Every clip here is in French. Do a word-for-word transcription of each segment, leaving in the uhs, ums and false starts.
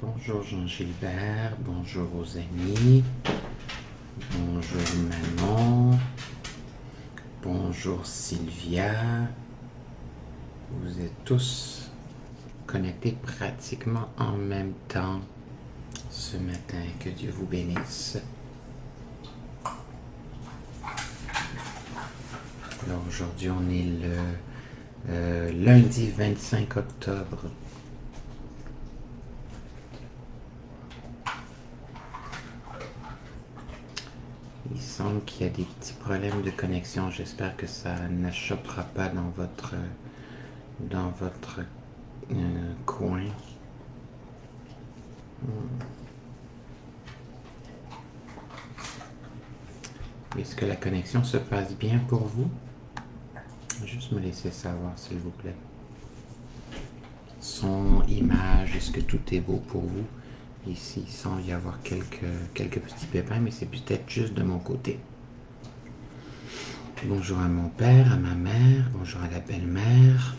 Bonjour Jean-Gilbert, bonjour aux amis, bonjour Manon, bonjour Sylvia. Vous êtes tous connectés pratiquement en même temps ce matin. Que Dieu vous bénisse. Alors aujourd'hui on est le euh, lundi vingt-cinq octobre. Il semble qu'il y a des petits problèmes de connexion. J'espère que ça n'achoppera pas dans votre dans votre euh, coin. Est-ce que la connexion se passe bien pour vous? Juste me laisser savoir, s'il vous plaît. Son, image, est-ce que tout est beau pour vous? Ici, il semble y avoir quelques, quelques petits pépins, mais c'est peut-être juste de mon côté. Bonjour à mon père, à ma mère, bonjour à la belle-mère.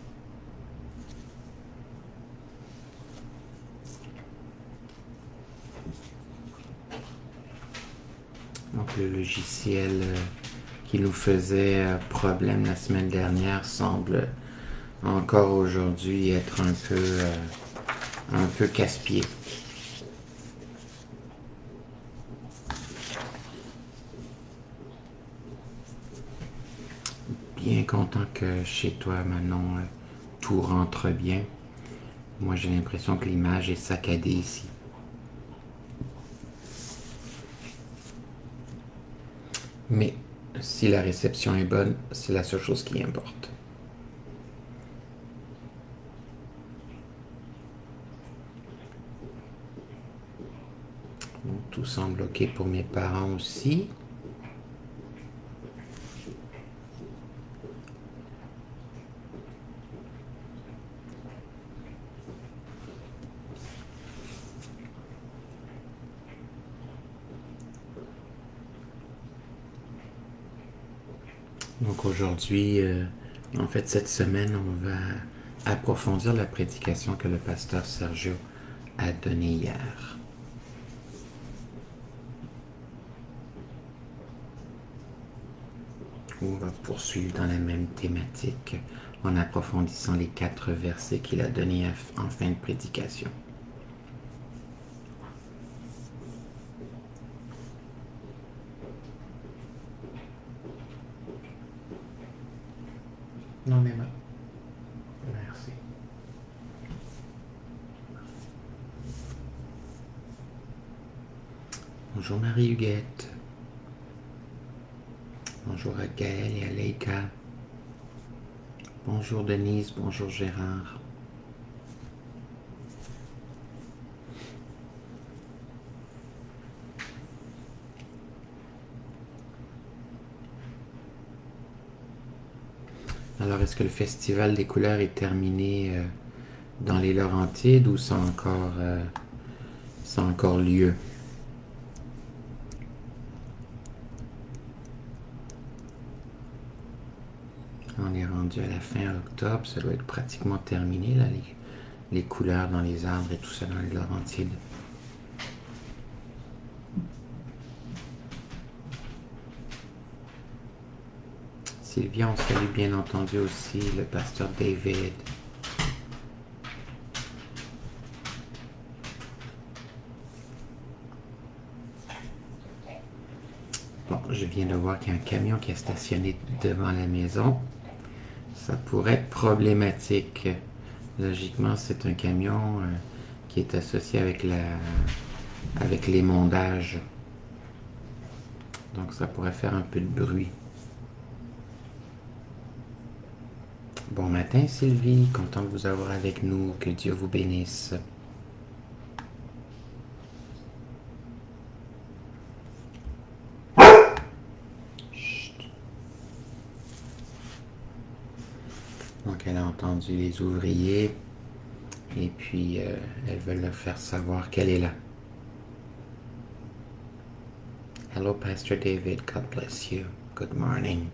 Donc le logiciel qui nous faisait problème la semaine dernière semble encore aujourd'hui être un peu, euh, un peu casse-pied. Bien content que chez toi, Manon, tout rentre bien. Moi, j'ai l'impression que l'image est saccadée ici. Mais si la réception est bonne, c'est la seule chose qui importe. Bon, tout semble OK pour mes parents aussi. Donc aujourd'hui, euh, en fait cette semaine, on va approfondir la prédication que le pasteur Sergio a donnée hier. On va poursuivre dans la même thématique en approfondissant les quatre versets qu'il a donnés en fin de prédication. Non, mais merci. Bonjour Marie-Huguette. Bonjour à Gaël et à Leïka. Bonjour Denise, bonjour Gérard. Alors, est-ce que le Festival des couleurs est terminé euh, dans les Laurentides ou ça a encore, euh, ça a encore lieu? On est rendu à la fin octobre, ça doit être pratiquement terminé, là, les, les couleurs dans les arbres et tout ça dans les Laurentides. Sylvia, on salue bien entendu aussi le pasteur David. Bon, je viens de voir qu'il y a un camion qui est stationné devant la maison. Ça pourrait être problématique. Logiquement, c'est un camion euh, qui est associé avec la, avec l'émondage. Donc ça pourrait faire un peu de bruit. Bon matin Sylvie, content de vous avoir avec nous, que Dieu vous bénisse. Chut. Donc elle a entendu les ouvriers et puis euh, elle veut leur faire savoir qu'elle est là. Hello Pastor David, God bless you. Good morning.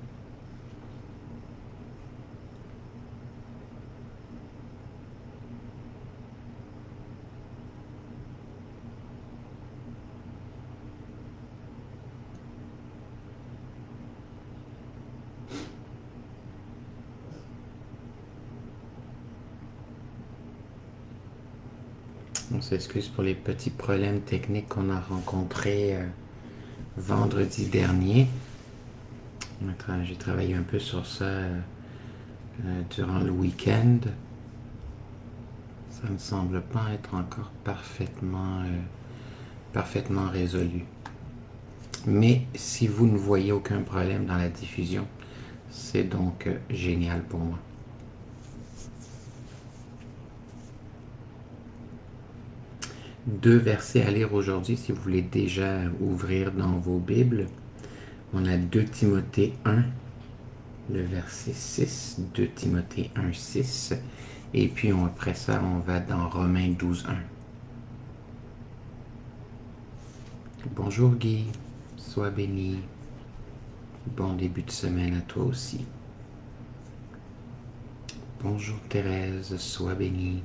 On s'excuse pour les petits problèmes techniques qu'on a rencontrés euh, vendredi dernier. J'ai travaillé un peu sur ça euh, euh, durant le week-end. Ça ne semble pas être encore parfaitement, euh, parfaitement résolu. Mais si vous ne voyez aucun problème dans la diffusion, c'est donc euh, génial pour moi. Deux versets à lire aujourd'hui si vous voulez déjà ouvrir dans vos Bibles. On a deux Timothée un, le verset six, deux Timothée un, six. Et puis on, après ça, on va dans Romains douze, un. Bonjour Guy, sois béni. Bon début de semaine à toi aussi. Bonjour Thérèse, sois bénie.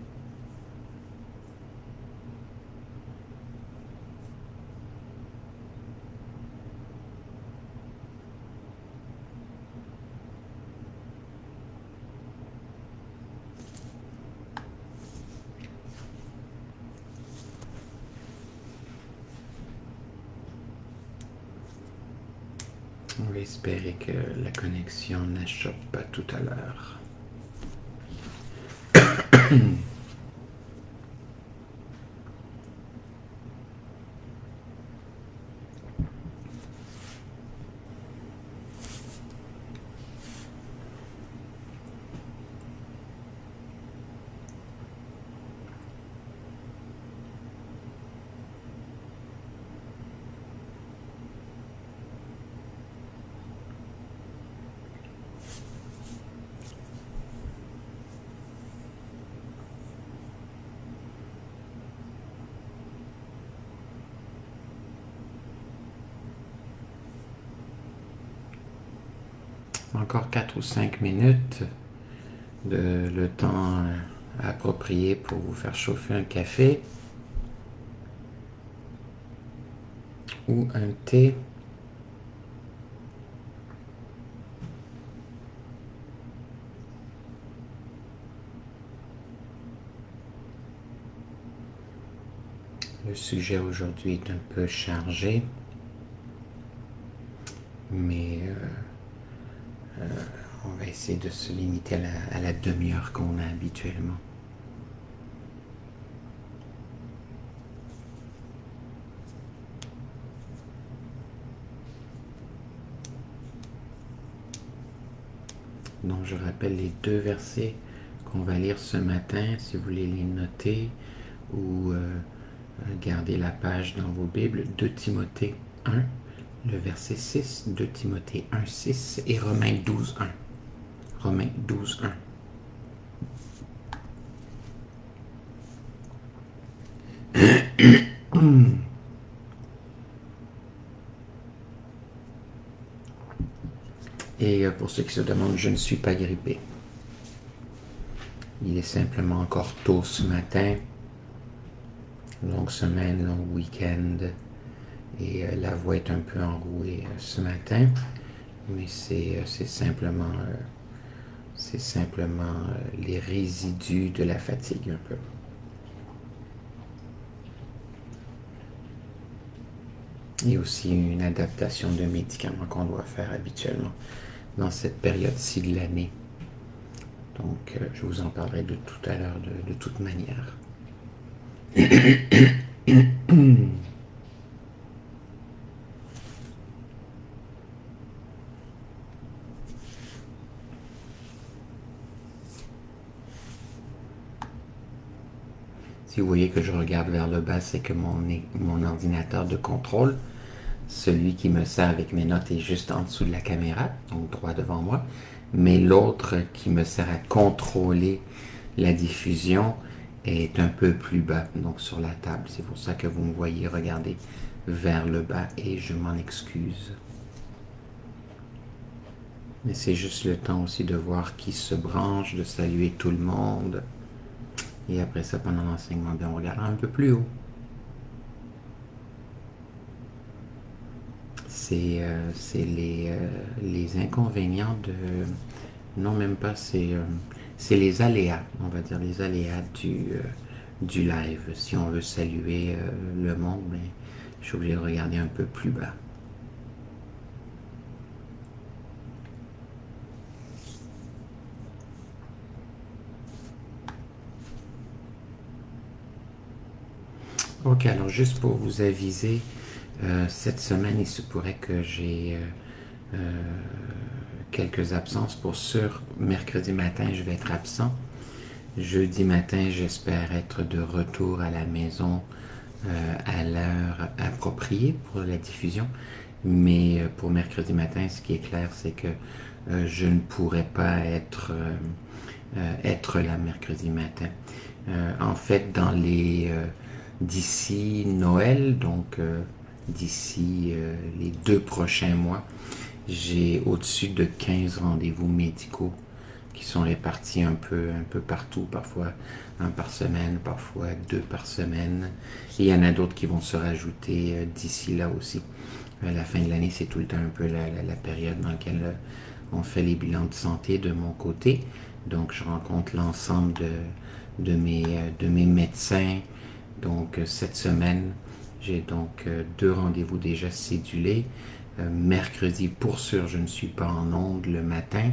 On va espérer que la connexion n'achoppe pas tout à l'heure. Encore quatre ou cinq minutes de le temps approprié pour vous faire chauffer un café ou un thé. Le sujet aujourd'hui est un peu chargé, mais euh, euh, on va essayer de se limiter à la, à la demi-heure qu'on a habituellement. Donc je rappelle les deux versets qu'on va lire ce matin, si vous voulez les noter ou euh, garder la page dans vos Bibles. deux Timothée un, le verset six, deux Timothée un, six et Romains douze, un. Romains douze, un. Et pour ceux qui se demandent, je ne suis pas grippé. Il est simplement encore tôt ce matin. Longue semaine, long week-end. Et euh, la voix est un peu enrouée euh, ce matin. Mais c'est euh, simplement, euh, c'est simplement euh, les résidus de la fatigue un peu. Et aussi une adaptation de médicaments qu'on doit faire habituellement dans cette période-ci de l'année. Donc, euh, je vous en parlerai de tout à l'heure, de, de toute manière. Si vous voyez que je regarde vers le bas, c'est que mon, mon ordinateur de contrôle, celui qui me sert avec mes notes, est juste en dessous de la caméra, donc droit devant moi. Mais l'autre qui me sert à contrôler la diffusion est un peu plus bas, donc sur la table. C'est pour ça que vous me voyez regarder vers le bas et je m'en excuse. Mais c'est juste le temps aussi de voir qui se branche, de saluer tout le monde. Et après ça, pendant l'enseignement, bien, on regardera un peu plus haut. C'est euh, les, euh, les inconvénients de... Non, même pas, c'est euh, les aléas, on va dire, les aléas du, euh, du live. Si on veut saluer euh, le monde, mais je suis obligé de regarder un peu plus bas. Ok, alors juste pour vous aviser, euh, cette semaine, il se pourrait que j'ai euh, euh, quelques absences. Pour sûr, mercredi matin, je vais être absent. Jeudi matin, j'espère être de retour à la maison euh, à l'heure appropriée pour la diffusion. Mais euh, pour mercredi matin, ce qui est clair, c'est que euh, je ne pourrai pas être, euh, euh, être là mercredi matin. Euh, en fait, dans les euh, d'ici Noël, donc euh, d'ici euh, les deux prochains mois, j'ai au-dessus de quinze rendez-vous médicaux qui sont répartis un peu, un peu partout, parfois un par semaine, parfois deux par semaine. Et il y en a d'autres qui vont se rajouter euh, d'ici là aussi. Euh, la fin de l'année, c'est tout le temps un peu la, la, la période dans laquelle euh, on fait les bilans de santé de mon côté. Donc, je rencontre l'ensemble de, de, mes, euh, de mes médecins. Donc, euh, cette semaine, j'ai donc euh, deux rendez-vous déjà cédulés. Euh, mercredi, pour sûr, je ne suis pas en ondes le matin.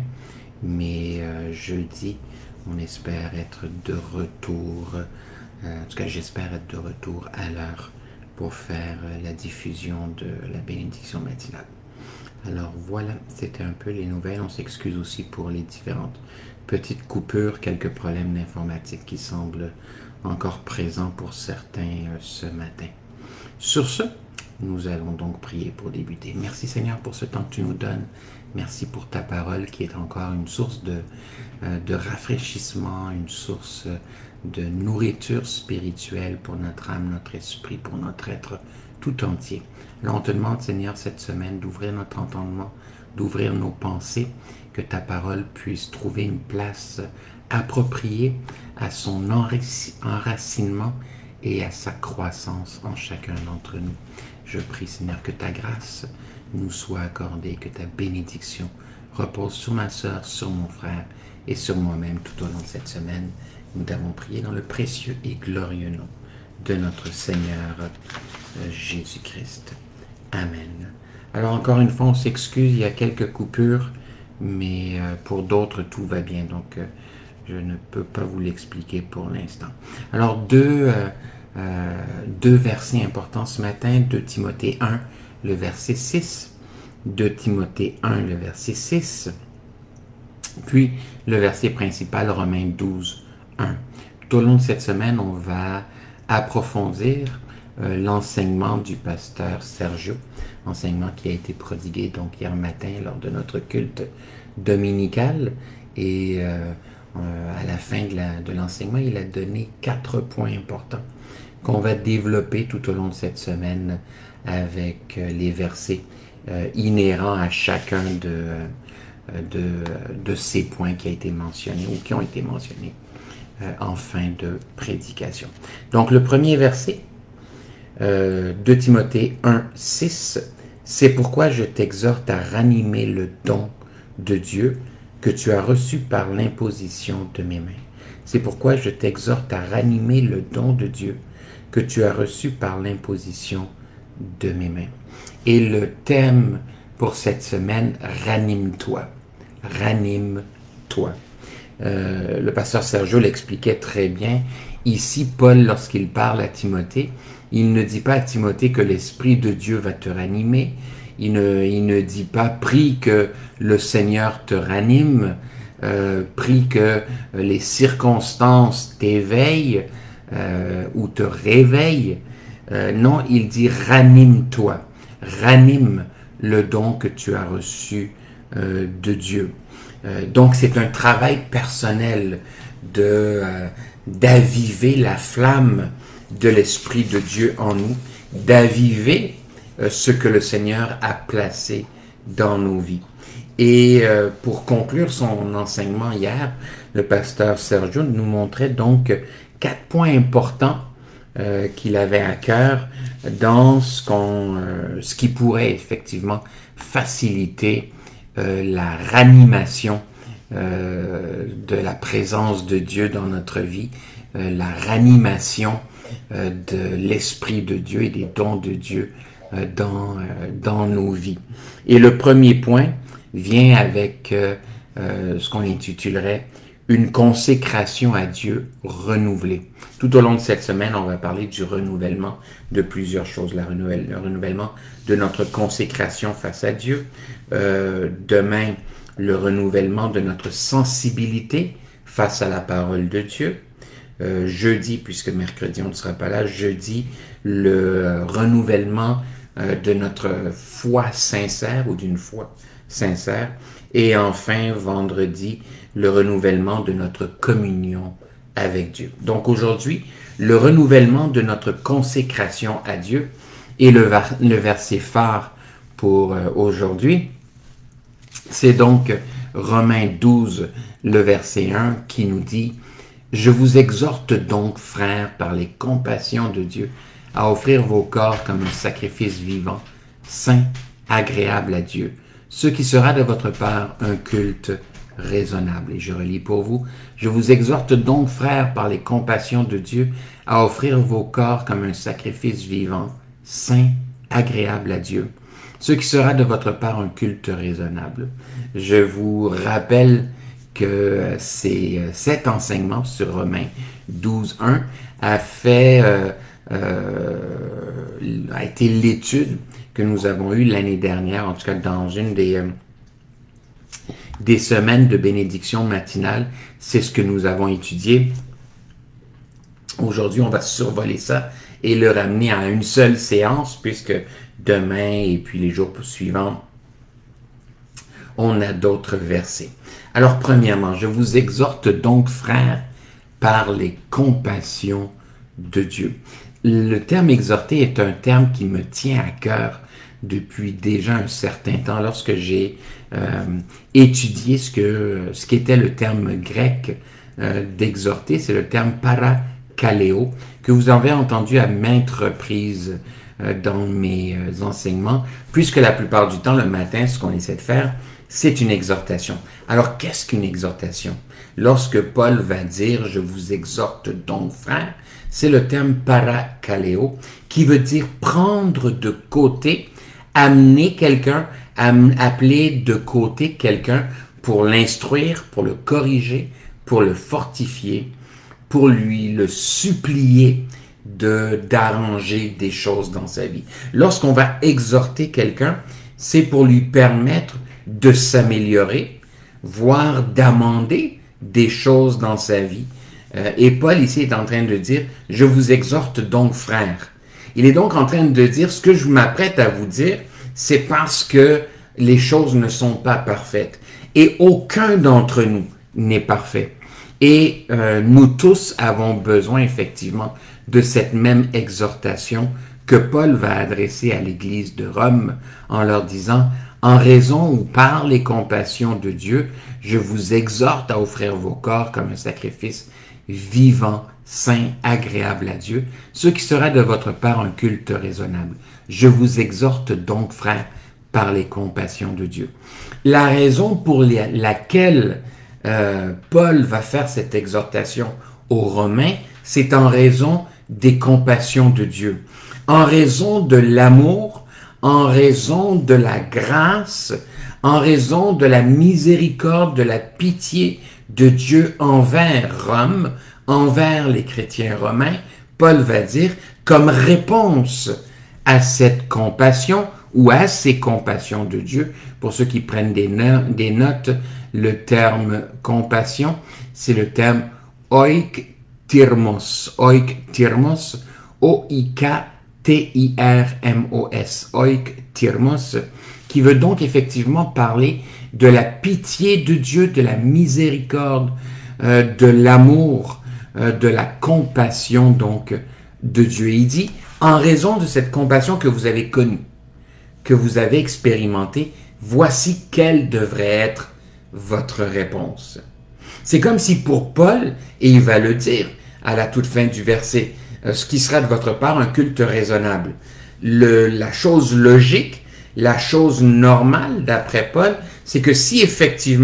Mais euh, jeudi, on espère être de retour, euh, en tout cas j'espère être de retour à l'heure pour faire euh, la diffusion de la bénédiction matinale. Alors voilà, c'était un peu les nouvelles. On s'excuse aussi pour les différentes petites coupures, quelques problèmes d'informatique qui semblent encore présents pour certains euh, ce matin. Sur ce, nous allons donc prier pour débuter. Merci Seigneur pour ce temps que tu nous donnes. Merci pour ta parole qui est encore une source de, euh, de rafraîchissement, une source de nourriture spirituelle pour notre âme, notre esprit, pour notre être tout entier. Alors on te demande Seigneur cette semaine d'ouvrir notre entendement, d'ouvrir nos pensées, que ta parole puisse trouver une place appropriée à son enracinement et à sa croissance en chacun d'entre nous. Je prie, Seigneur, que ta grâce nous soit accordée, que ta bénédiction repose sur ma sœur, sur mon frère et sur moi-même tout au long de cette semaine. Nous t'avons prié dans le précieux et glorieux nom de notre Seigneur euh, Jésus-Christ. Amen. Alors encore une fois, on s'excuse, il y a quelques coupures, mais euh, pour d'autres, tout va bien. Donc, euh, je ne peux pas vous l'expliquer pour l'instant. Alors, deux... Euh, Euh, deux versets importants ce matin, deux Timothée un, le verset six, deux Timothée un, le verset six, puis le verset principal, Romains douze, un. Tout au long de cette semaine, on va approfondir euh, l'enseignement du pasteur Sergio, enseignement qui a été prodigué donc hier matin lors de notre culte dominical, et euh, euh, à la fin de, la, de l'enseignement, il a donné quatre points importants qu'on va développer tout au long de cette semaine avec euh, les versets euh, inhérents à chacun de, euh, de, de ces points qui a été mentionné ou qui ont été mentionnés euh, en fin de prédication. Donc le premier verset euh, de Timothée un, six, c'est pourquoi je t'exhorte à ranimer le don de Dieu que tu as reçu par l'imposition de mes mains. C'est pourquoi je t'exhorte à ranimer le don de Dieu que tu as reçu par l'imposition de mes mains. Et le thème pour cette semaine, ranime-toi. Ranime-toi. Euh, le pasteur Sergio l'expliquait très bien. Ici, Paul, lorsqu'il parle à Timothée, il ne dit pas à Timothée que l'Esprit de Dieu va te ranimer. Il ne, il ne dit pas, prie que le Seigneur te ranime, euh, prie que les circonstances t'éveillent, Euh, ou te réveille. Euh, non, il dit ranime-toi, ranime le don que tu as reçu euh, de Dieu. Euh, donc c'est un travail personnel de euh, d'aviver la flamme de l'Esprit de Dieu en nous, d'aviver euh, ce que le Seigneur a placé dans nos vies. Et euh, pour conclure son enseignement hier, le pasteur Sergio nous montrait donc quatre points importants euh, qu'il avait à cœur dans ce, qu'on, euh, ce qui pourrait effectivement faciliter euh, la ranimation euh, de la présence de Dieu dans notre vie, euh, la ranimation euh, de l'Esprit de Dieu et des dons de Dieu euh, dans, euh, dans nos vies. Et le premier point vient avec euh, euh, ce qu'on intitulerait une consécration à Dieu renouvelée. Tout au long de cette semaine, on va parler du renouvellement de plusieurs choses. La renouvelle, le renouvellement de notre consécration face à Dieu. Euh, demain, le renouvellement de notre sensibilité face à la parole de Dieu. Euh, jeudi, puisque mercredi on ne sera pas là, jeudi, le renouvellement euh, de notre foi sincère ou d'une foi sincère. Et enfin, vendredi, le renouvellement de notre communion avec Dieu. Donc aujourd'hui, le renouvellement de notre consécration à Dieu est le, le verset phare pour euh, aujourd'hui. C'est donc Romains douze, le verset un, qui nous dit « Je vous exhorte donc, frères, par les compassions de Dieu, à offrir vos corps comme un sacrifice vivant, saint, agréable à Dieu, ce qui sera de votre part un culte raisonnable. » Et je relis pour vous. « Je vous exhorte donc, frères, par les compassions de Dieu, à offrir vos corps comme un sacrifice vivant, saint, agréable à Dieu, ce qui sera de votre part un culte raisonnable. » Je vous rappelle que c'est cet enseignement sur Romains douze, un a fait, euh, euh, a été l'étude que nous avons eue l'année dernière, en tout cas dans une des, euh, des semaines de bénédiction matinale. C'est ce que nous avons étudié. Aujourd'hui, on va survoler ça et le ramener à une seule séance, puisque demain et puis les jours suivants, on a d'autres versets. Alors, premièrement, je vous exhorte donc, frères, par les compassions de Dieu. Le terme exhorter est un terme qui me tient à cœur depuis déjà un certain temps. Lorsque j'ai euh, étudié ce que ce qu'était le terme grec euh, d'exhorter, c'est le terme parakaleo, que vous avez entendu à maintes reprises euh, dans mes euh, enseignements, puisque la plupart du temps, le matin, ce qu'on essaie de faire, c'est une exhortation. Alors, qu'est-ce qu'une exhortation? Lorsque Paul va dire « Je vous exhorte donc, frères », c'est le terme parakaleo, qui veut dire prendre de côté, amener quelqu'un, appeler de côté quelqu'un pour l'instruire, pour le corriger, pour le fortifier, pour lui le supplier de d'arranger des choses dans sa vie. Lorsqu'on va exhorter quelqu'un, c'est pour lui permettre de s'améliorer, voire d'amender des choses dans sa vie. Euh, et Paul ici est en train de dire « Je vous exhorte donc, frères ». Il est donc en train de dire « Ce que je m'apprête à vous dire, c'est parce que les choses ne sont pas parfaites. Et aucun d'entre nous n'est parfait. Et euh, nous tous avons besoin effectivement de cette même exhortation que Paul va adresser à l'Église de Rome en leur disant « En raison ou par les compassions de Dieu, je vous exhorte à offrir vos corps comme un sacrifice vivant, saint, agréable à Dieu, ce qui sera de votre part un culte raisonnable. Je vous exhorte donc, frères, par les compassions de Dieu. » La raison pour les, laquelle euh, Paul va faire cette exhortation aux Romains, c'est en raison des compassions de Dieu, en raison de l'amour, en raison de la grâce, en raison de la miséricorde, de la pitié de Dieu envers Rome, envers les chrétiens romains. Paul va dire, comme réponse à cette compassion ou à ces compassions de Dieu, pour ceux qui prennent des, no- des notes, le terme compassion, c'est le terme oiktirmos, oiktirmos, O I K T I R M O S, oiktirmos, qui veut donc effectivement parler de la pitié de Dieu, de la miséricorde, euh, de l'amour, euh, de la compassion donc de Dieu. Il dit, en raison de cette compassion que vous avez connue, que vous avez expérimentée, voici quelle devrait être votre réponse. C'est comme si pour Paul, et il va le dire à la toute fin du verset, ce qui sera de votre part un culte raisonnable. Le, la chose logique, la chose normale d'après Paul, c'est que si effectivement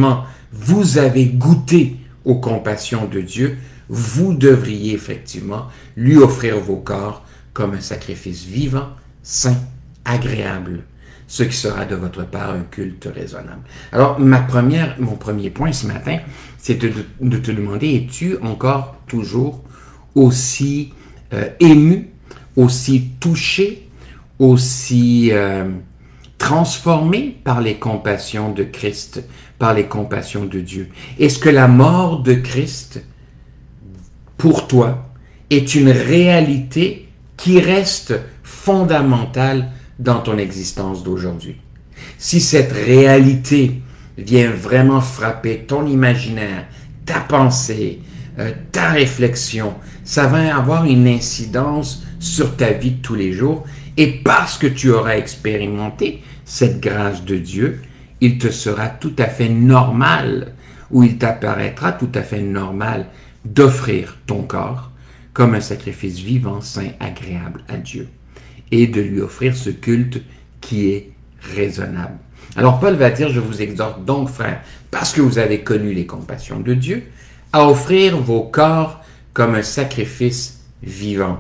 vous avez goûté aux compassions de Dieu, vous devriez effectivement lui offrir vos corps comme un sacrifice vivant, saint, agréable, ce qui sera de votre part un culte raisonnable. Alors, ma première, mon premier point ce matin, c'est de, de te demander, es-tu encore toujours aussi euh, ému, aussi touché, aussi euh, transformé par les compassions de Christ, par les compassions de Dieu? Est-ce que la mort de Christ, pour toi, est une réalité qui reste fondamentale dans ton existence d'aujourd'hui? Si cette réalité vient vraiment frapper ton imaginaire, ta pensée, euh, ta réflexion, ça va avoir une incidence sur ta vie de tous les jours, et parce que tu auras expérimenté cette grâce de Dieu, il te sera tout à fait normal, ou il t'apparaîtra tout à fait normal d'offrir ton corps comme un sacrifice vivant, saint, agréable à Dieu, et de lui offrir ce culte qui est raisonnable. Alors Paul va dire, je vous exhorte donc, frères, parce que vous avez connu les compassions de Dieu, à offrir vos corps comme un sacrifice vivant.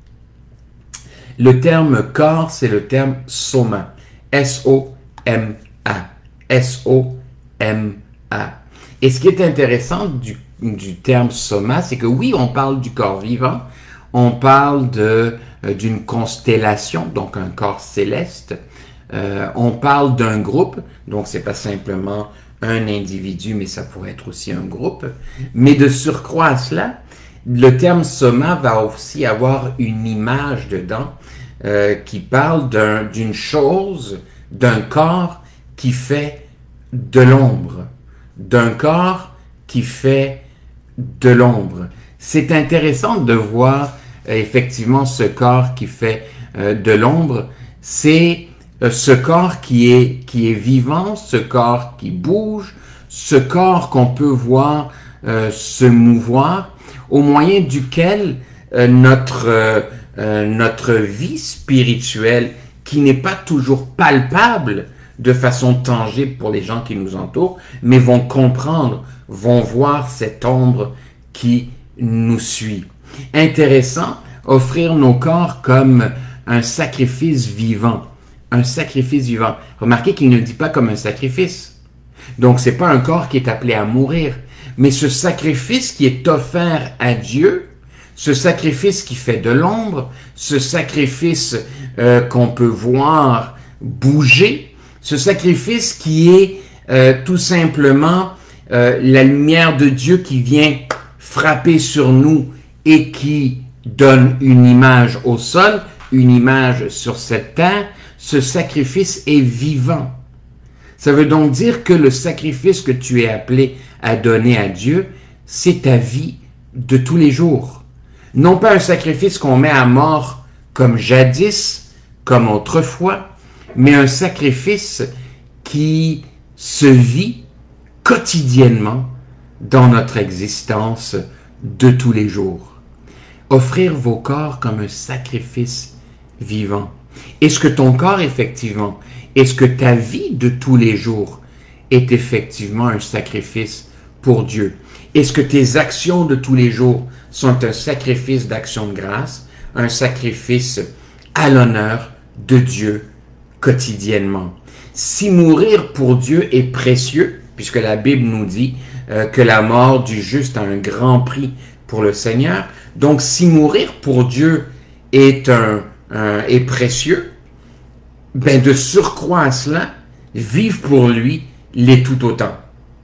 Le terme corps, c'est le terme soma, S O M A, S O M A. Et ce qui est intéressant du, du terme soma, c'est que oui, on parle du corps vivant, on parle de, euh, d'une constellation, donc un corps céleste, euh, on parle d'un groupe, donc c'est pas simplement un individu, mais ça pourrait être aussi un groupe, mais de surcroît à cela, le terme soma va aussi avoir une image dedans euh, qui parle d'un, d'une chose, d'un corps qui fait de l'ombre, d'un corps qui fait de l'ombre. C'est intéressant de voir euh, effectivement ce corps qui fait euh, de l'ombre. C'est euh, ce corps qui est, qui est vivant, ce corps qui bouge, ce corps qu'on peut voir euh, se mouvoir, au moyen duquel euh, notre, euh, euh, notre vie spirituelle, qui n'est pas toujours palpable de façon tangible pour les gens qui nous entourent, mais vont comprendre, vont voir cette ombre qui nous suit. Intéressant, offrir nos corps comme un sacrifice vivant. Un sacrifice vivant. Remarquez qu'il ne dit pas comme un sacrifice. Donc, c'est pas un corps qui est appelé à mourir. Mais ce sacrifice qui est offert à Dieu, ce sacrifice qui fait de l'ombre, ce sacrifice euh, qu'on peut voir bouger, ce sacrifice qui est euh, tout simplement euh, la lumière de Dieu qui vient frapper sur nous et qui donne une image au sol, une image sur cette terre, ce sacrifice est vivant. Ça veut donc dire que le sacrifice que tu es appelé à donner à Dieu, c'est ta vie de tous les jours. Non pas un sacrifice qu'on met à mort comme jadis, comme autrefois, mais un sacrifice qui se vit quotidiennement dans notre existence de tous les jours. Offrir vos corps comme un sacrifice vivant. Est-ce que ton corps, effectivement, est-ce que ta vie de tous les jours est effectivement un sacrifice pour Dieu? Est-ce que tes actions de tous les jours sont un sacrifice d'action de grâce, un sacrifice à l'honneur de Dieu quotidiennement? Si mourir pour Dieu est précieux, puisque la Bible nous dit euh, que la mort du juste a un grand prix pour le Seigneur, donc si mourir pour Dieu est, un, un, est précieux, ben de surcroît à cela, vivre pour lui l'est tout autant.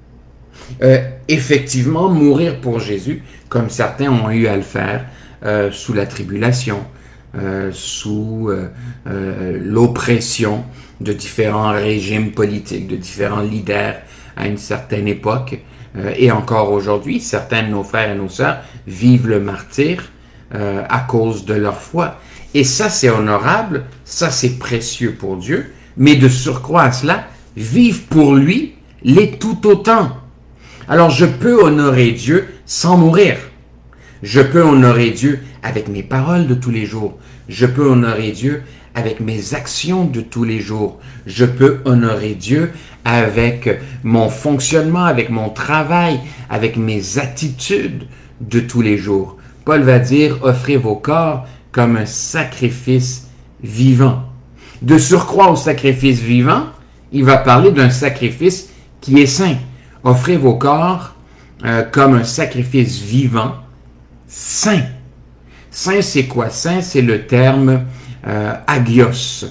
Euh, effectivement, mourir pour Jésus, comme certains ont eu à le faire euh, sous la tribulation, euh, sous euh, euh, l'oppression de différents régimes politiques, de différents leaders à une certaine époque, euh, et encore aujourd'hui, certains de nos frères et nos sœurs vivent le martyre euh, à cause de leur foi. Et ça, c'est honorable, ça, c'est précieux pour Dieu, mais de surcroît à cela, vivre pour lui l'est tout autant. Alors, je peux honorer Dieu sans mourir. Je peux honorer Dieu avec mes paroles de tous les jours. Je peux honorer Dieu avec mes actions de tous les jours. Je peux honorer Dieu avec mon fonctionnement, avec mon travail, avec mes attitudes de tous les jours. Paul va dire, offrez vos corps comme un sacrifice vivant. De surcroît au sacrifice vivant, il va parler d'un sacrifice qui est saint. Offrez vos corps euh, comme un sacrifice vivant, saint. Saint, c'est quoi? Saint, c'est le terme euh, hagios.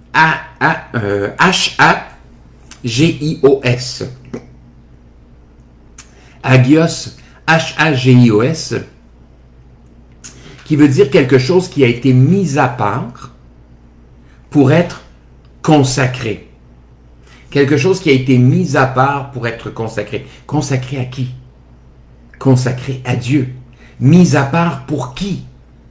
H A G I O S. Hagios, H A G I O S, qui veut dire quelque chose qui a été mis à part pour être consacré. Quelque chose qui a été mis à part pour être consacré. Consacré à qui? Consacré à Dieu. Mis à part pour qui?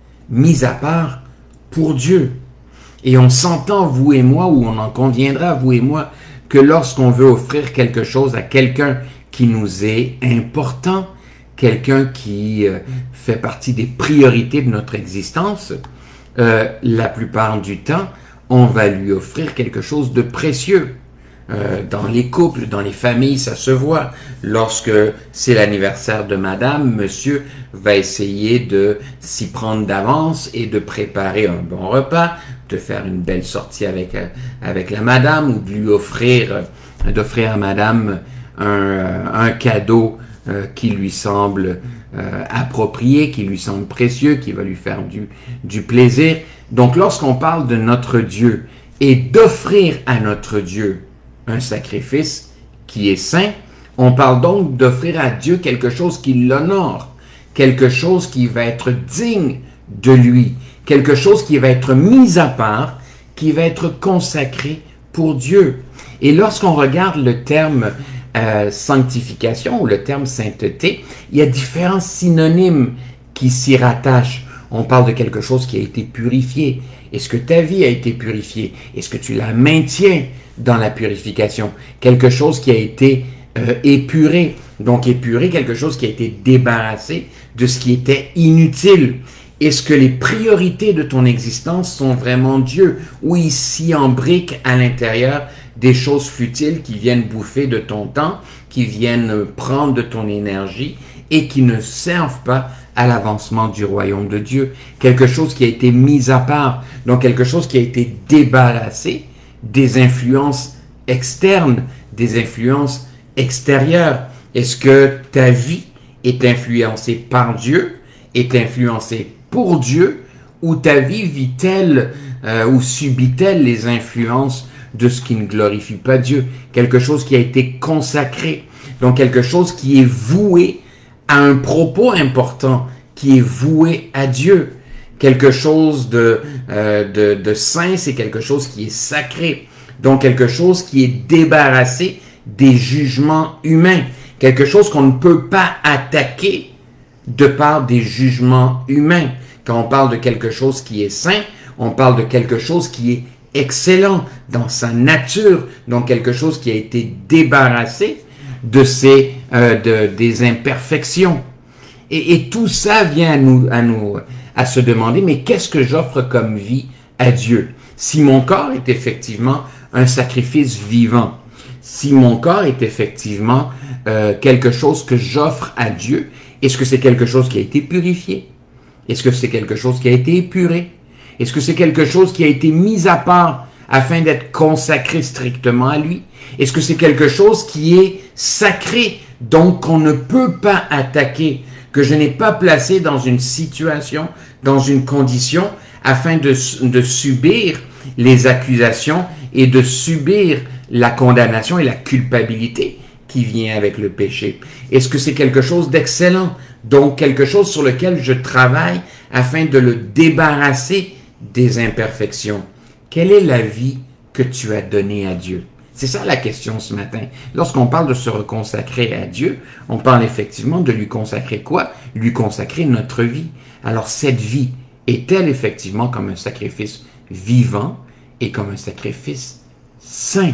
Mis à part pour Dieu. Et on s'entend, vous et moi, ou on en conviendra, vous et moi, que lorsqu'on veut offrir quelque chose à quelqu'un qui nous est important, quelqu'un qui euh, fait partie des priorités de notre existence, euh, la plupart du temps, on va lui offrir quelque chose de précieux. Euh, dans les couples, dans les familles, ça se voit. Lorsque c'est l'anniversaire de madame, monsieur va essayer de s'y prendre d'avance et de préparer un bon repas, de faire une belle sortie avec, euh, avec la madame, ou de lui offrir, euh, d'offrir à madame un, euh, un cadeau euh, qui lui semble euh, approprié, qui lui semble précieux, qui va lui faire du, du plaisir. Donc lorsqu'on parle de notre Dieu et d'offrir à notre Dieu un sacrifice qui est saint, on parle donc d'offrir à Dieu quelque chose qui l'honore, quelque chose qui va être digne de lui, quelque chose qui va être mis à part, qui va être consacré pour Dieu. Et lorsqu'on regarde le terme euh, sanctification ou le terme sainteté, il y a différents synonymes qui s'y rattachent. On parle de quelque chose qui a été purifié. Est-ce que ta vie a été purifiée? Est-ce que tu la maintiens dans la purification? Quelque chose qui a été euh, épuré. Donc épuré, quelque chose qui a été débarrassé de ce qui était inutile. Est-ce que les priorités de ton existence sont vraiment Dieu? Ou ici embriquent à l'intérieur des choses futiles qui viennent bouffer de ton temps, qui viennent prendre de ton énergie et qui ne servent pas à l'avancement du royaume de Dieu. Quelque chose qui a été mis à part, donc quelque chose qui a été débarrassé des influences externes, des influences extérieures. Est-ce que ta vie est influencée par Dieu, est influencée pour Dieu, ou ta vie vit-elle euh, ou subit-elle les influences de ce qui ne glorifie pas Dieu? Quelque chose qui a été consacré, donc quelque chose qui est voué à un propos important, qui est voué à Dieu. Quelque chose de, euh, de, de saint, c'est quelque chose qui est sacré. Donc quelque chose qui est débarrassé des jugements humains. Quelque chose qu'on ne peut pas attaquer de par des jugements humains. Quand on parle de quelque chose qui est saint, on parle de quelque chose qui est excellent dans sa nature. Donc quelque chose qui a été débarrassé de ces euh, de, des imperfections. Et, et tout ça vient à nous, à nous à se demander, mais qu'est-ce que j'offre comme vie à Dieu? Si mon corps est effectivement un sacrifice vivant, si mon corps est effectivement euh, quelque chose que j'offre à Dieu, est-ce que c'est quelque chose qui a été purifié? Est-ce que c'est quelque chose qui a été épuré? Est-ce que c'est quelque chose qui a été mis à part afin d'être consacré strictement à lui? Est-ce que c'est quelque chose qui est sacré, donc qu'on ne peut pas attaquer, que je n'ai pas placé dans une situation, dans une condition, afin de, de subir les accusations et de subir la condamnation et la culpabilité qui vient avec le péché? Est-ce que c'est quelque chose d'excellent, donc quelque chose sur lequel je travaille afin de le débarrasser des imperfections? Quelle est la vie que tu as donnée à Dieu? C'est ça la question ce matin. Lorsqu'on parle de se reconsacrer à Dieu, on parle effectivement de lui consacrer quoi? Lui consacrer notre vie. Alors cette vie est-elle effectivement comme un sacrifice vivant et comme un sacrifice saint?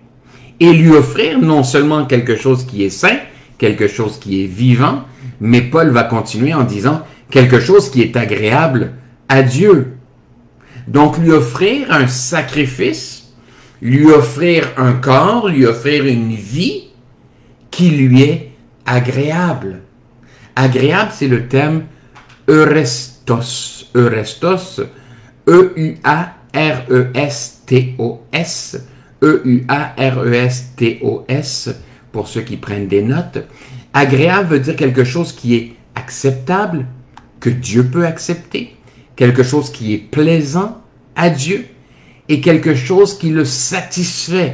Et lui offrir non seulement quelque chose qui est saint, quelque chose qui est vivant, mais Paul va continuer en disant quelque chose qui est agréable à Dieu. Donc lui offrir un sacrifice, lui offrir un corps, lui offrir une vie qui lui est agréable. Agréable, c'est le terme eurestos. Eurestos, E U A R E S T O S. E U A R E S T O S, pour ceux qui prennent des notes. Agréable veut dire quelque chose qui est acceptable, que Dieu peut accepter, quelque chose qui est plaisant à Dieu et quelque chose qui le satisfait.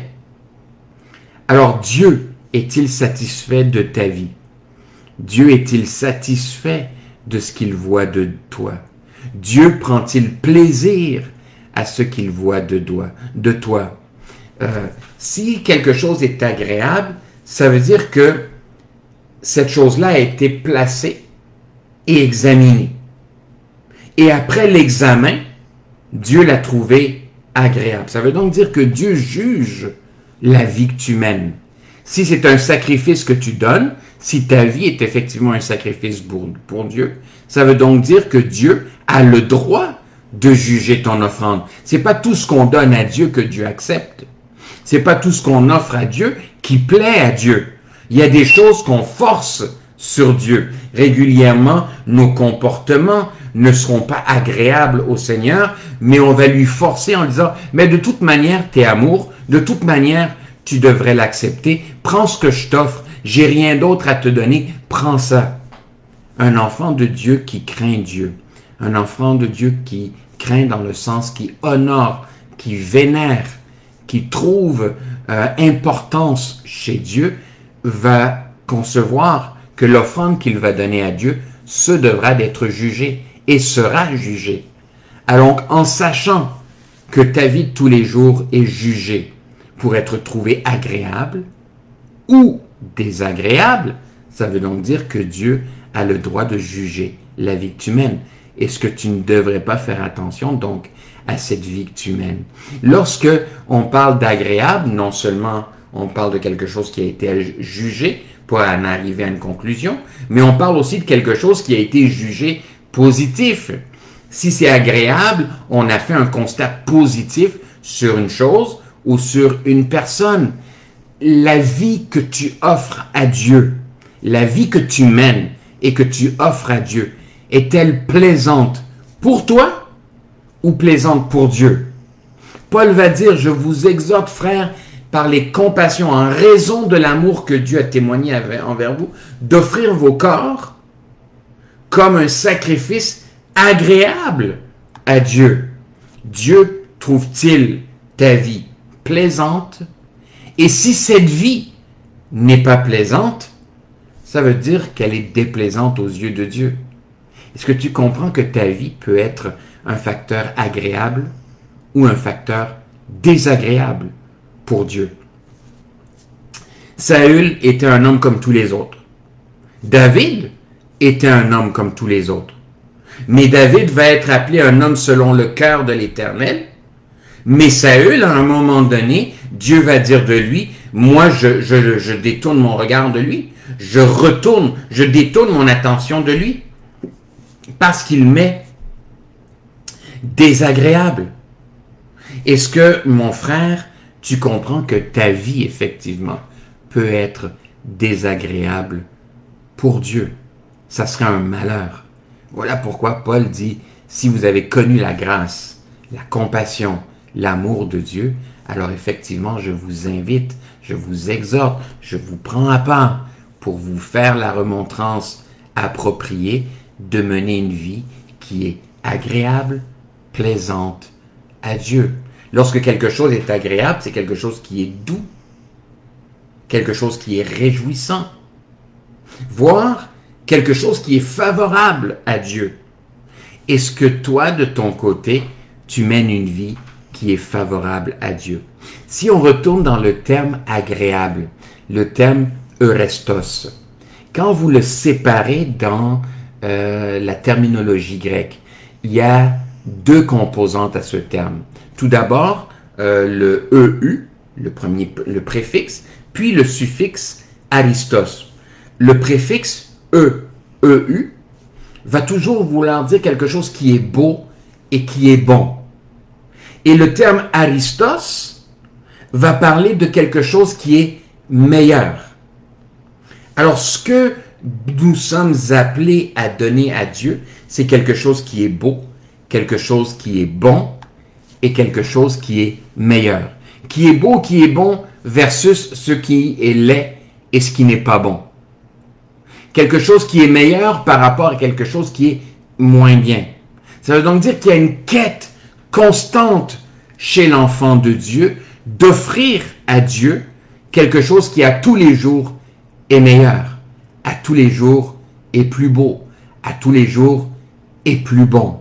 Alors Dieu est-il satisfait de ta vie? Dieu est-il satisfait de ce qu'il voit de toi? Dieu prend-il plaisir à ce qu'il voit de toi? De toi? Euh, si quelque chose est agréable, ça veut dire que cette chose-là a été placée et examinée. Et après l'examen, Dieu l'a trouvée agréable. Ça veut donc dire que Dieu juge la vie que tu mènes. Si c'est un sacrifice que tu donnes, si ta vie est effectivement un sacrifice pour, pour Dieu, ça veut donc dire que Dieu a le droit de juger ton offrande. C'est pas tout ce qu'on donne à Dieu que Dieu accepte. C'est pas tout ce qu'on offre à Dieu qui plaît à Dieu. Il y a des choses qu'on force sur Dieu. Régulièrement, nos comportements ne seront pas agréables au Seigneur, mais on va lui forcer en disant, mais de toute manière, t'es amour, de toute manière, tu devrais l'accepter. Prends ce que je t'offre. J'ai rien d'autre à te donner. Prends ça. Un enfant de Dieu qui craint Dieu. Un enfant de Dieu qui craint dans le sens qui honore, qui vénère, qui trouve euh, importance chez Dieu, va concevoir que l'offrande qu'il va donner à Dieu se devra d'être jugée et sera jugée. Alors, en sachant que ta vie de tous les jours est jugée pour être trouvée agréable ou désagréable, ça veut donc dire que Dieu a le droit de juger la vie que tu mènes. Est-ce que tu ne devrais pas faire attention donc à cette vie que tu mènes? Lorsque on parle d'agréable, non seulement on parle de quelque chose qui a été jugé pour en arriver à une conclusion, mais on parle aussi de quelque chose qui a été jugé positif. Si c'est agréable, on a fait un constat positif sur une chose ou sur une personne. La vie que tu offres à Dieu, la vie que tu mènes et que tu offres à Dieu, est-elle plaisante pour toi ou plaisante pour Dieu? Paul va dire, je vous exhorte, frères, par les compassions, en raison de l'amour que Dieu a témoigné envers vous, d'offrir vos corps comme un sacrifice agréable à Dieu. Dieu trouve-t-il ta vie plaisante? Et si cette vie n'est pas plaisante, ça veut dire qu'elle est déplaisante aux yeux de Dieu. Est-ce que tu comprends que ta vie peut être un facteur agréable ou un facteur désagréable pour Dieu? Saül était un homme comme tous les autres. David était un homme comme tous les autres. Mais David va être appelé un homme selon le cœur de l'Éternel. Mais Saül, à un moment donné, Dieu va dire de lui, moi je, je, je détourne mon regard de lui, je retourne, je détourne mon attention de lui, parce qu'il m'est désagréable. Est-ce que, mon frère, tu comprends que ta vie, effectivement, peut être désagréable pour Dieu? Ça serait un malheur. Voilà pourquoi Paul dit, si vous avez connu la grâce, la compassion, l'amour de Dieu, alors effectivement, je vous invite, je vous exhorte, je vous prends à part pour vous faire la remontrance appropriée de mener une vie qui est agréable, plaisante à Dieu. Lorsque quelque chose est agréable, c'est quelque chose qui est doux, quelque chose qui est réjouissant, voire quelque chose qui est favorable à Dieu. Est-ce que toi, de ton côté, tu mènes une vie qui est favorable à Dieu? Si on retourne dans le terme agréable, le terme eurestos, quand vous le séparez dans euh, la terminologie grecque, il y a deux composantes à ce terme. Tout d'abord, euh, le E U, le premier, le préfixe, puis le suffixe aristos. Le préfixe E, E U, va toujours vouloir dire quelque chose qui est beau et qui est bon. Et le terme Aristos va parler de quelque chose qui est meilleur. Alors, ce que nous sommes appelés à donner à Dieu, c'est quelque chose qui est beau, quelque chose qui est bon et quelque chose qui est meilleur. Qui est beau, qui est bon versus ce qui est laid et ce qui n'est pas bon. Quelque chose qui est meilleur par rapport à quelque chose qui est moins bien. Ça veut donc dire qu'il y a une quête constante chez l'enfant de Dieu d'offrir à Dieu quelque chose qui à tous les jours est meilleur, à tous les jours est plus beau, à tous les jours est plus bon.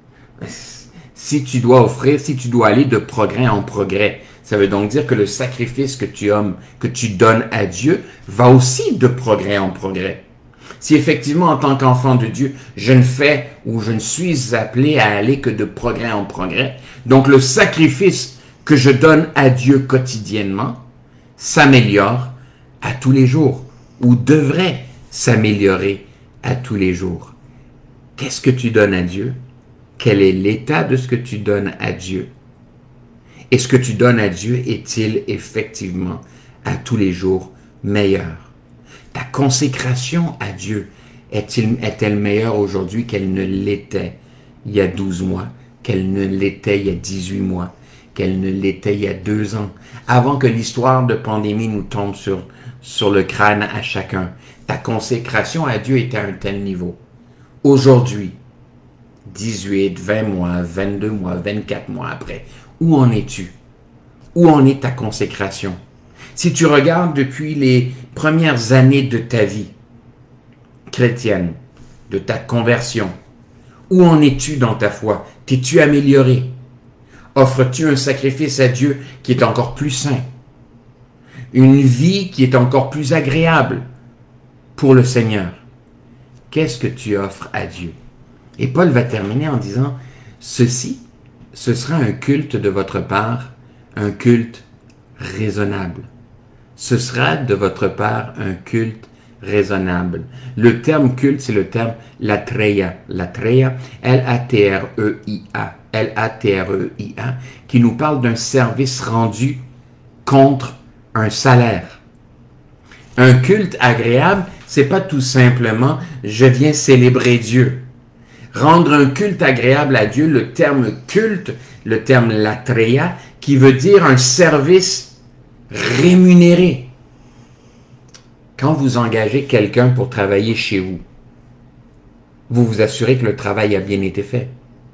Si tu dois offrir, si tu dois aller de progrès en progrès, ça veut donc dire que le sacrifice que tu, hommes, que tu donnes à Dieu va aussi de progrès en progrès. Si effectivement, en tant qu'enfant de Dieu, je ne fais ou je ne suis appelé à aller que de progrès en progrès, donc le sacrifice que je donne à Dieu quotidiennement s'améliore à tous les jours ou devrait s'améliorer à tous les jours. Qu'est-ce que tu donnes à Dieu? Quel est l'état de ce que tu donnes à Dieu? Et ce que tu donnes à Dieu est-il effectivement à tous les jours meilleur? Ta consécration à Dieu est-il, est-elle meilleure aujourd'hui qu'elle ne l'était il y a douze mois, qu'elle ne l'était il y a dix-huit mois, qu'elle ne l'était il y a deux ans, avant que l'histoire de pandémie nous tombe sur, sur le crâne à chacun? Ta consécration à Dieu est à un tel niveau. Aujourd'hui, dix-huit, vingt mois, vingt-deux mois, vingt-quatre mois après, où en es-tu? Où en est ta consécration? Si tu regardes depuis les premières années de ta vie chrétienne, de ta conversion, où en es-tu dans ta foi? T'es-tu amélioré? Offres-tu un sacrifice à Dieu qui est encore plus saint? Une vie qui est encore plus agréable pour le Seigneur? Qu'est-ce que tu offres à Dieu? Et Paul va terminer en disant, ceci, ce sera un culte de votre part, un culte raisonnable. Ce sera de votre part un culte raisonnable. Le terme culte, c'est le terme latreia. Latreia, L A T R E I A. L A T R E I A, qui nous parle d'un service rendu contre un salaire. Un culte agréable, c'est pas tout simplement « je viens célébrer Dieu ». Rendre un culte agréable à Dieu, le terme culte, le terme latreia, qui veut dire un service rémunéré. Quand vous engagez quelqu'un pour travailler chez vous, vous vous assurez que le travail a bien été fait.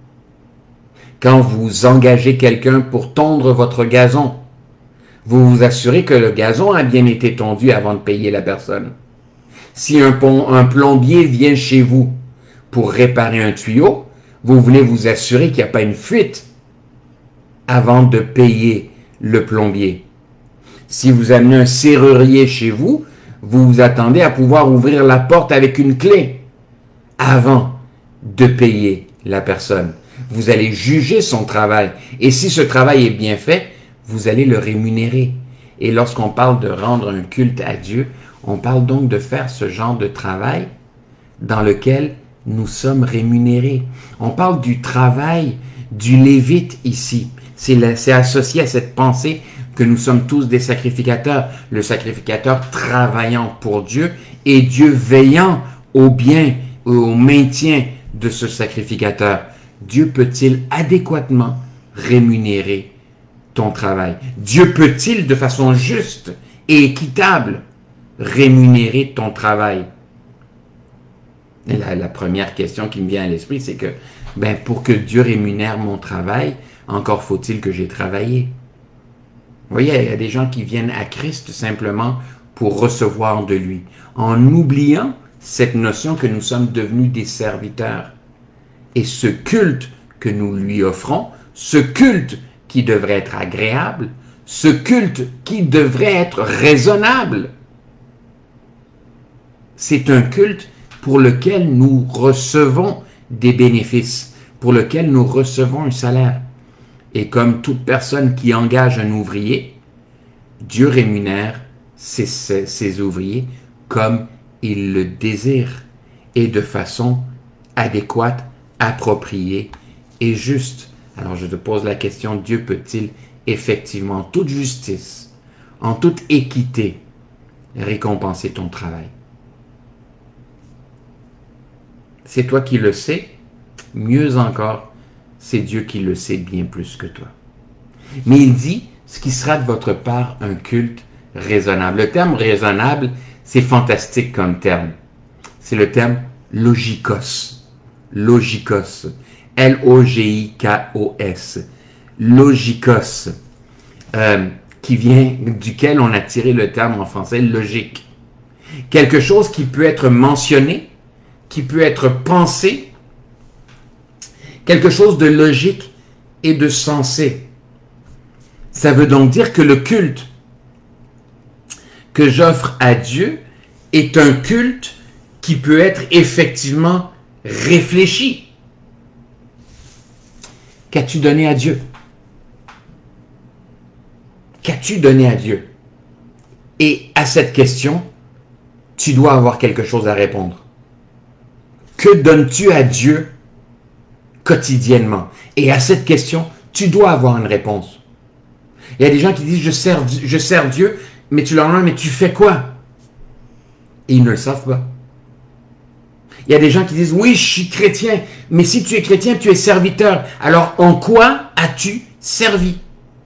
Quand vous engagez quelqu'un pour tondre votre gazon, vous vous assurez que le gazon a bien été tondu avant de payer la personne. Si un, pont, un plombier vient chez vous pour réparer un tuyau, vous voulez vous assurer qu'il n'y a pas une fuite avant de payer le plombier. Si vous amenez un serrurier chez vous, vous vous attendez à pouvoir ouvrir la porte avec une clé avant de payer la personne. Vous allez juger son travail. Et si ce travail est bien fait, vous allez le rémunérer. Et lorsqu'on parle de rendre un culte à Dieu, on parle donc de faire ce genre de travail dans lequel nous sommes rémunérés. On parle du travail du Lévite ici. C'est, la, c'est associé à cette pensée que nous sommes tous des sacrificateurs. Le sacrificateur travaillant pour Dieu et Dieu veillant au bien, au maintien de ce sacrificateur. Dieu peut-il adéquatement rémunérer ton travail? Dieu peut-il de façon juste et équitable rémunérer ton travail? Et la, la première question qui me vient à l'esprit, c'est que ben, pour que Dieu rémunère mon travail, encore faut-il que j'ai travaillé. Vous voyez, il y a des gens qui viennent à Christ simplement pour recevoir de lui, en oubliant cette notion que nous sommes devenus des serviteurs. Et ce culte que nous lui offrons, ce culte qui devrait être agréable, ce culte qui devrait être raisonnable, c'est un culte pour lequel nous recevons des bénéfices, pour lequel nous recevons un salaire. Et comme toute personne qui engage un ouvrier, Dieu rémunère ses, ses, ses ouvriers comme il le désire et de façon adéquate, appropriée et juste. Alors je te pose la question, Dieu peut-il effectivement, en toute justice, en toute équité, récompenser ton travail? C'est toi qui le sais. Mieux encore, c'est Dieu qui le sait bien plus que toi. Mais il dit, ce qui sera de votre part un culte raisonnable. Le terme raisonnable, c'est fantastique comme terme. C'est le terme logikos. Logikos. L O G I K O S. Logikos. Euh, qui vient, duquel on a tiré le terme en français logique. Quelque chose qui peut être mentionné, qui peut être pensé, quelque chose de logique et de sensé. Ça veut donc dire que le culte que j'offre à Dieu est un culte qui peut être effectivement réfléchi. Qu'as-tu donné à Dieu? Qu'as-tu donné à Dieu? Et à cette question, tu dois avoir quelque chose à répondre. Que donnes-tu à Dieu quotidiennement? Et à cette question, tu dois avoir une réponse. Il y a des gens qui disent, je sers, je sers Dieu, mais tu leur demandes, mais tu fais quoi? Et ils ne le savent pas. Il y a des gens qui disent, oui, je suis chrétien, mais si tu es chrétien, tu es serviteur. Alors, en quoi as-tu servi?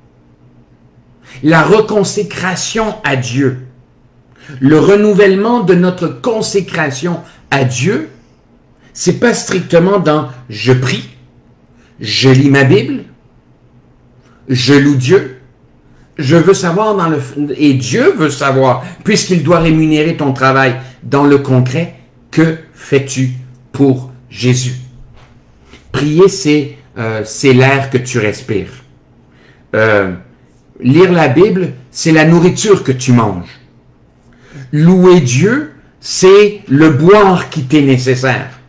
La reconsécration à Dieu, le renouvellement de notre consécration à Dieu, c'est pas strictement dans « je prie », « je lis ma Bible », « je loue Dieu ». Je veux savoir dans le et Dieu veut savoir, puisqu'il doit rémunérer ton travail dans le concret, que fais-tu pour Jésus? Prier, c'est euh, c'est l'air que tu respires. Euh, lire la Bible, c'est la nourriture que tu manges. Louer Dieu, c'est le boire qui t'est nécessaire.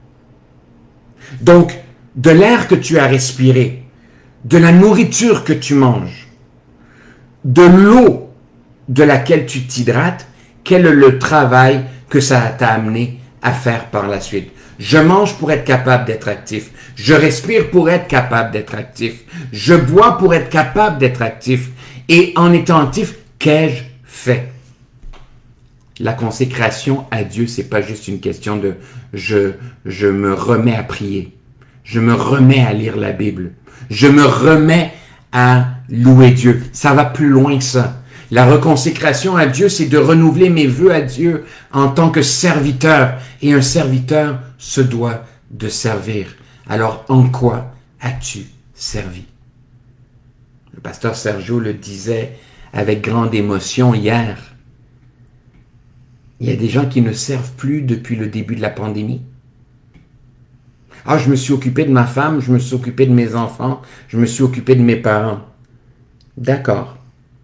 Donc, de l'air que tu as respiré, de la nourriture que tu manges, de l'eau de laquelle tu t'hydrates, quel est le travail que ça t'a amené à faire par la suite? Je mange pour être capable d'être actif. Je respire pour être capable d'être actif. Je bois pour être capable d'être actif. Et en étant actif, qu'ai-je fait? La consécration à Dieu, c'est pas juste une question de je, je me remets à prier. Je me remets à lire la Bible. Je me remets à louer Dieu. Ça va plus loin que ça. La reconsécration à Dieu, c'est de renouveler mes vœux à Dieu en tant que serviteur. Et un serviteur se doit de servir. Alors, en quoi as-tu servi? Le pasteur Sergio le disait avec grande émotion hier. Il y a des gens qui ne servent plus depuis le début de la pandémie. Ah, je me suis occupé de ma femme, je me suis occupé de mes enfants, je me suis occupé de mes parents. D'accord.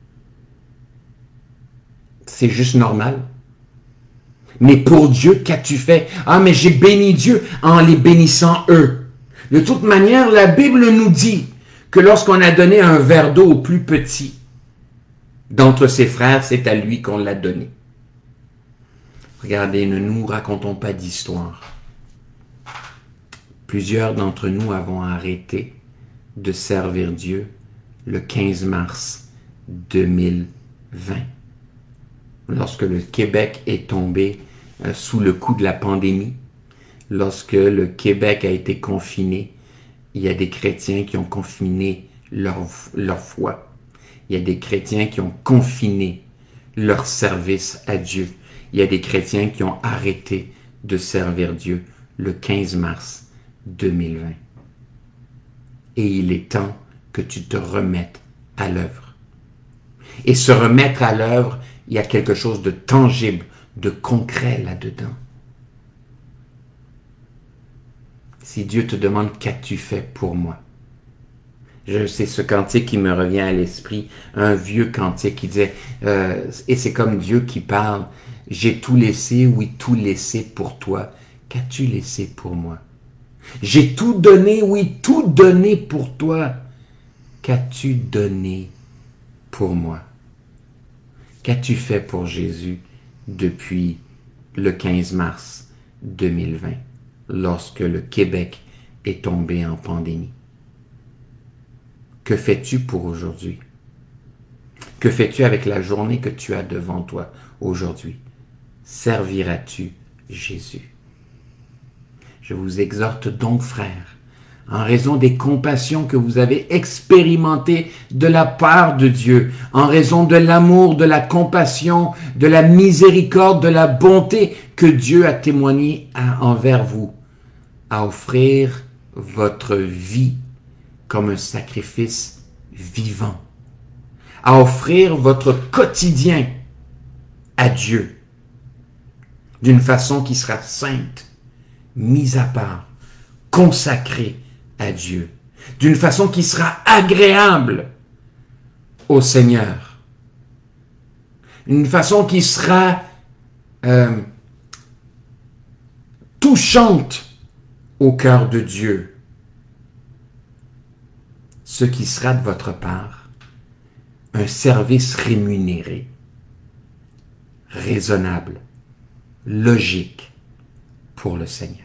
C'est juste normal. Mais pour Dieu, qu'as-tu fait? Ah, mais j'ai béni Dieu en les bénissant eux. De toute manière, la Bible nous dit que lorsqu'on a donné un verre d'eau au plus petit d'entre ses frères, c'est à lui qu'on l'a donné. Regardez, ne nous racontons pas d'histoire. Plusieurs d'entre nous avons arrêté de servir Dieu le quinze mars deux mille vingt. Lorsque le Québec est tombé euh, sous le coup de la pandémie, lorsque le Québec a été confiné, il y a des chrétiens qui ont confiné leur, leur foi. Il y a des chrétiens qui ont confiné leur service à Dieu. Il y a des chrétiens qui ont arrêté de servir Dieu le quinze mars deux mille vingt. Et il est temps que tu te remettes à l'œuvre. Et se remettre à l'œuvre, il y a quelque chose de tangible, de concret là-dedans. Si Dieu te demande « Qu'as-tu fait pour moi ?» Je sais ce cantique qui me revient à l'esprit, un vieux cantique qui disait euh, et c'est comme Dieu qui parle, « J'ai tout laissé, oui, tout laissé pour toi. Qu'as-tu laissé pour moi? J'ai tout donné, oui, tout donné pour toi. Qu'as-tu donné pour moi? » Qu'as-tu fait pour Jésus depuis le quinze mars deux mille vingt? lorsque le Québec est tombé en pandémie? Que fais-tu pour aujourd'hui? Que fais-tu avec la journée que tu as devant toi aujourd'hui? Serviras-tu Jésus? Je vous exhorte donc, frères, en raison des compassions que vous avez expérimentées de la part de Dieu, en raison de l'amour, de la compassion, de la miséricorde, de la bonté que Dieu a témoigné à, envers vous, à offrir votre vie comme un sacrifice vivant, à offrir votre quotidien à Dieu d'une façon qui sera sainte, mise à part, consacrée à Dieu, d'une façon qui sera agréable au Seigneur, une façon qui sera euh, touchante au cœur de Dieu, ce qui sera de votre part un service rémunéré, raisonnable, logique pour le Seigneur.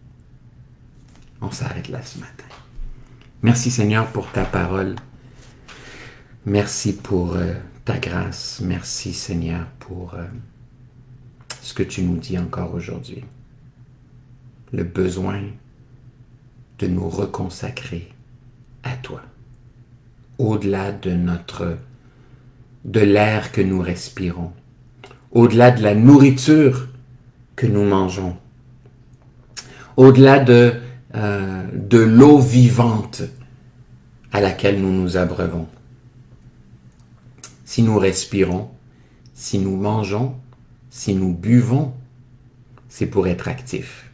On s'arrête là ce matin. Merci Seigneur pour ta parole. Merci pour euh, ta grâce. Merci Seigneur pour euh, ce que tu nous dis encore aujourd'hui. Le besoin de nous reconsacrer à toi. Au-delà de notre, de l'air que nous respirons. Au-delà de la nourriture que nous mangeons. Au-delà de Euh, de l'eau vivante à laquelle nous nous abreuvons. Si nous respirons, si nous mangeons, si nous buvons, c'est pour être actifs,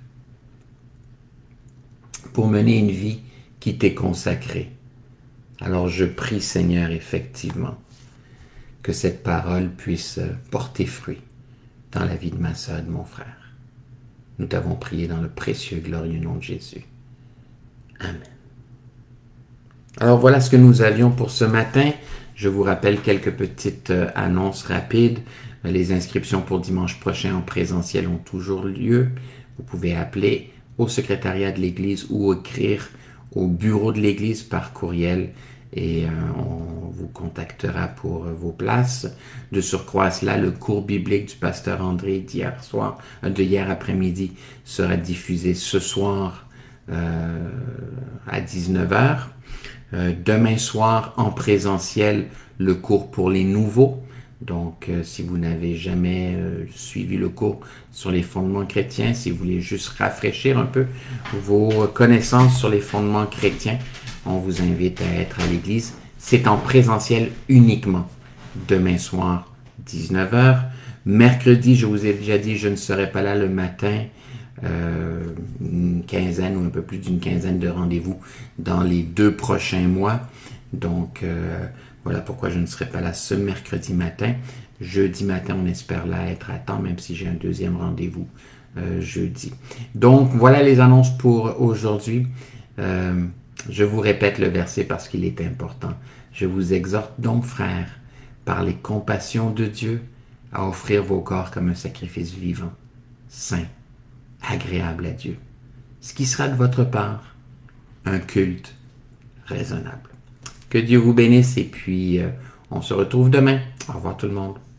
pour mener une vie qui t'est consacrée. Alors je prie, Seigneur, effectivement, que cette parole puisse porter fruit dans la vie de ma sœur et de mon frère. Nous t'avons prié dans le précieux et glorieux nom de Jésus. Amen. Alors voilà ce que nous avions pour ce matin. Je vous rappelle quelques petites euh, annonces rapides. Les inscriptions pour dimanche prochain en présentiel ont toujours lieu. Vous pouvez appeler au secrétariat de l'Église ou écrire au bureau de l'Église par courriel et euh, on vous contactera pour euh, vos places. De surcroît à cela, le cours biblique du pasteur André d'hier soir, euh, de hier après-midi sera diffusé ce soir euh, à dix-neuf heures. Euh, demain soir, en présentiel, le cours pour les nouveaux. Donc, euh, si vous n'avez jamais euh, suivi le cours sur les fondements chrétiens, si vous voulez juste rafraîchir un peu vos connaissances sur les fondements chrétiens, on vous invite à être à l'église. C'est en présentiel uniquement. Demain soir, dix-neuf heures. Mercredi, je vous ai déjà dit, je ne serai pas là le matin. Euh, une quinzaine ou un peu plus d'une quinzaine de rendez-vous dans les deux prochains mois. Donc, euh, voilà pourquoi je ne serai pas là ce mercredi matin. Jeudi matin, on espère là être à temps, même si j'ai un deuxième rendez-vous euh, jeudi. Donc, voilà les annonces pour aujourd'hui. Euh, je vous répète le verset parce qu'il est important. Je vous exhorte donc, frères, par les compassions de Dieu, à offrir vos corps comme un sacrifice vivant, saint, agréable à Dieu. Ce qui sera de votre part un culte raisonnable. Que Dieu vous bénisse et puis euh, on se retrouve demain. Au revoir tout le monde.